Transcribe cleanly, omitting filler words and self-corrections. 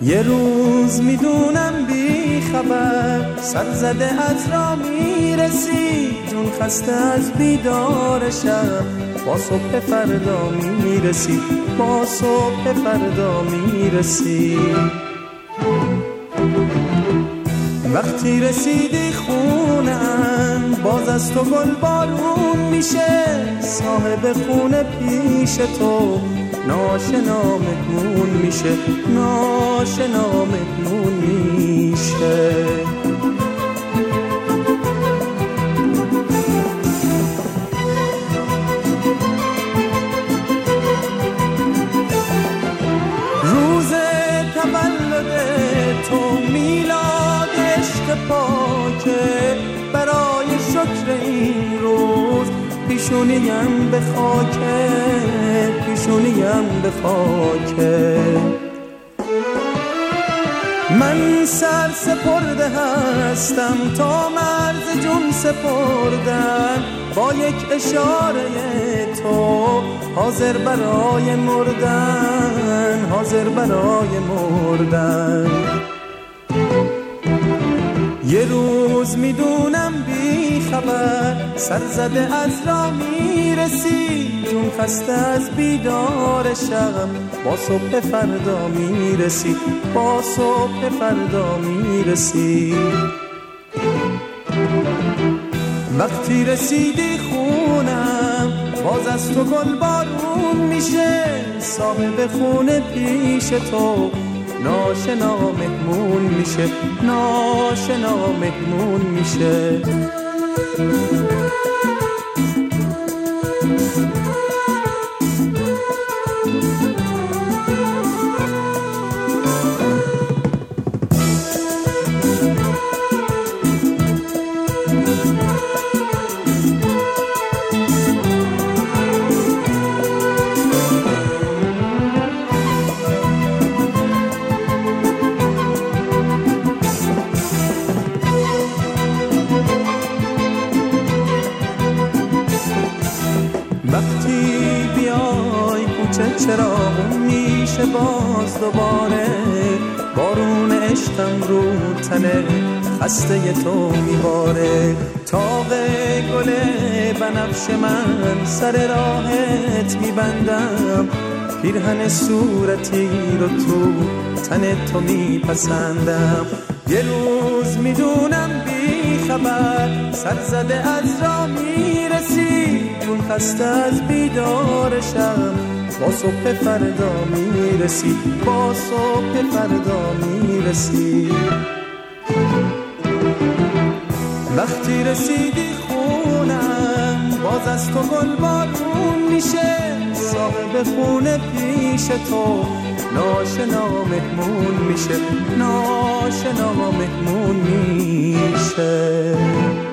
یه روز میدونم بی خبر سر زده از را میرسی، جون خسته از بیدار شب، با صبح فردا میرسی، با صبح فردا میرسی. وقتی رسیدی خونم باز از تو گل بارون میشه، صاحب خونه پیش تو ناشنا مهمون میشه، ناشنا مهمون میشه. روز تولد تو میلاد عشق پاکه، برای شکر این روز پیشونیم به خاکه، پیشونیم به خاکه. من سر سپرده هستم تا مرز جون سپردن، با یک اشاره تو حاضر برای مردن، حاضر برای مردن. یه روز میدونم بی خبر سر زده از را میرسی، جون خسته از بیدار شب، با صبح فردا میرسی، با صبح فردا میرسی. وقتی رسیدی خونم باز از تو گل بارون میشه، صاحب خونه پیش تو ناشنا مهمون میشه، ناشنا مهمون میشه. وقتی بیای کوچه چراغون میشه باز دوباره، بارون عشقم رو تنه خسته تو میباره. تاق گل بنفش من سر راهت میبندم، پیرهن صورتی رو تو تن تو میپسندم. یه روز میدونم بی خبر سر زده از را میرسی، جون خسته از بیدار شب، با صبح فردا میرسی، با صبح فردا میرسی. وقتی رسیدی خونم باز از تو گل بارون میشه، صاحب خونه پیش تو ناشنا مهمون میشه، ناشنا مهمون میشه.